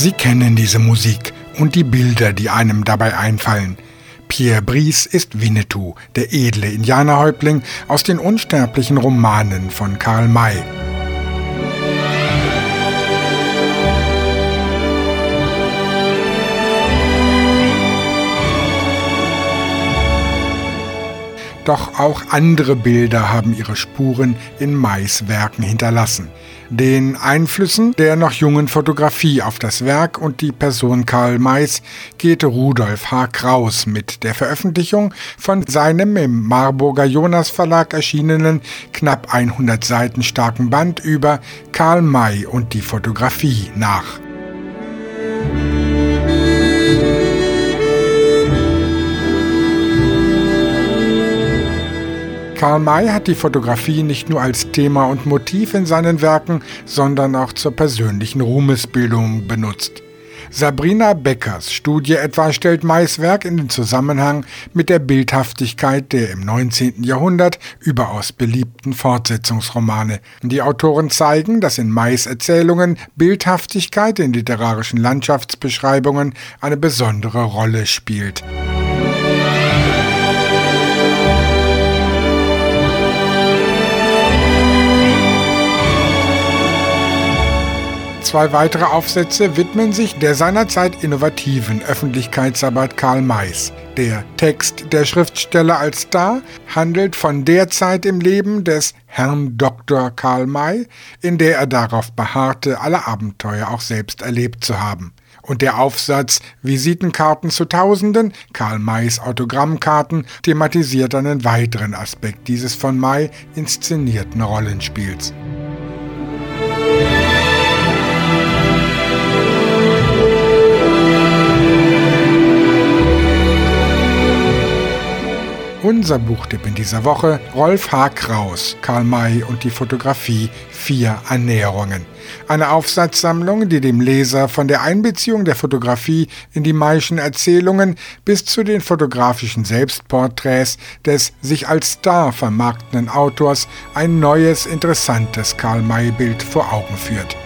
Sie kennen diese Musik und die Bilder, die einem dabei einfallen. Pierre Brice ist Winnetou, der edle Indianerhäuptling aus den unsterblichen Romanen von Karl May. Doch auch andere Bilder haben ihre Spuren in Mays Werken hinterlassen. Den Einflüssen der noch jungen Fotografie auf das Werk und die Person Karl Mays geht Rudolf H. Kraus mit der Veröffentlichung von seinem im Marburger Jonas Verlag erschienenen, knapp 100 Seiten starken Band über Karl May und die Fotografie nach. Karl May hat die Fotografie nicht nur als Thema und Motiv in seinen Werken, sondern auch zur persönlichen Ruhmesbildung benutzt. Sabrina Beckers Studie etwa stellt Mays Werk in den Zusammenhang mit der Bildhaftigkeit der im 19. Jahrhundert überaus beliebten Fortsetzungsromane. Die Autoren zeigen, dass in Mays Erzählungen Bildhaftigkeit in literarischen Landschaftsbeschreibungen eine besondere Rolle spielt. Zwei weitere Aufsätze widmen sich der seinerzeit innovativen Öffentlichkeitsarbeit Karl Mays. Der Text der Schriftsteller als Star handelt von der Zeit im Leben des Herrn Dr. Karl May, in der er darauf beharrte, alle Abenteuer auch selbst erlebt zu haben. Und der Aufsatz Visitenkarten zu Tausenden, Karl Mays Autogrammkarten, thematisiert einen weiteren Aspekt dieses von May inszenierten Rollenspiels. Unser Buchtipp in dieser Woche: Rolf H. Kraus, Karl May und die Fotografie, 4 Annäherungen. Eine Aufsatzsammlung, die dem Leser von der Einbeziehung der Fotografie in die Mayschen Erzählungen bis zu den fotografischen Selbstporträts des sich als Star vermarktenden Autors ein neues, interessantes Karl-May-Bild vor Augen führt.